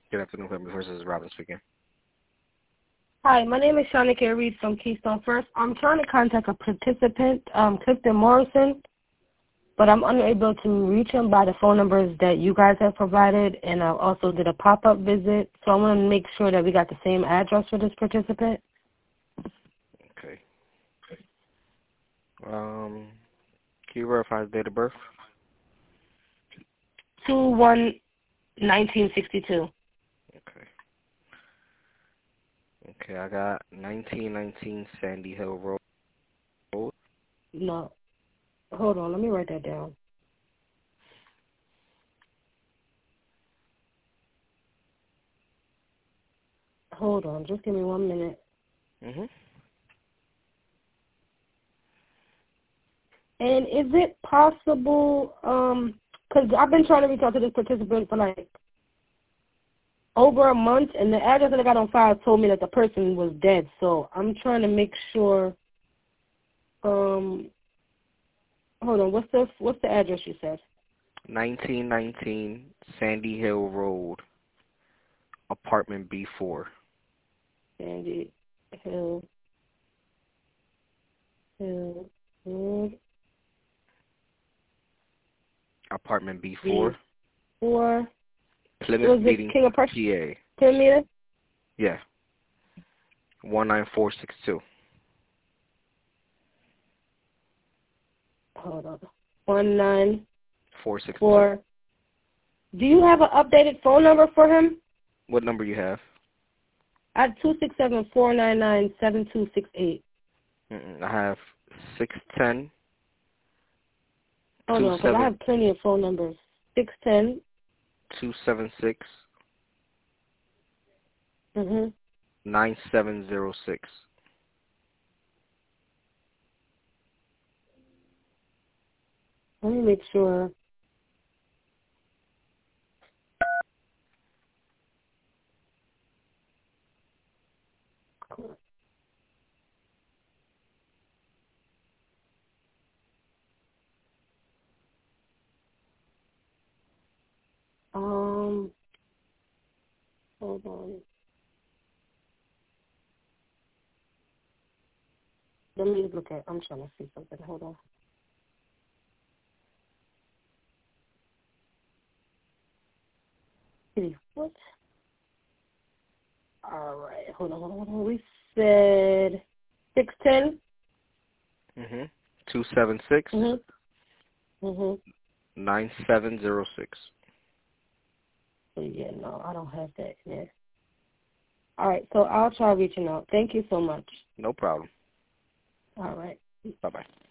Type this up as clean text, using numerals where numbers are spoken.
Good afternoon, Family First. This is Robin speaking. Hi, my name is Shanika Reed from Keystone First. I'm trying to contact a participant, Clifton Morrison, but I'm unable to reach him by the phone numbers that you guys have provided, and I also did a pop-up visit, so I want to make sure that we got the same address for this participant. Okay. Can you verify his date of birth? 2/1/1962. Okay. Okay, I got 1919 Sandy Hill Road. No, hold on, let me write that down. Hold on, just give me 1 minute. Mhm. And is it possible, because I've been trying to reach out to this participant for like over a month, and the address that I got on file told me that the person was dead. So I'm trying to make sure. Hold on. What's the address you said? 1919 Sandy Hill Road, apartment B4. Sandy Hill Road. Apartment B4. B4. Plymouth Was Meeting, it King of Prussia? PA. Premier? Yeah. 19462. Hold on. 194. 462. Do you have an updated phone number for him? What number you have? I have 267-499-7268. I have 610. Oh no, because I have plenty of phone numbers. 610. 276. 9706. Let me make sure. Hold on. Let me look at. I'm trying to see something. Hold on. What? All right. Hold on. We said 610. 276. 9706. Yeah, no, I don't have that in there. All right, so I'll try reaching out. Thank you so much. No problem. All right. Bye-bye.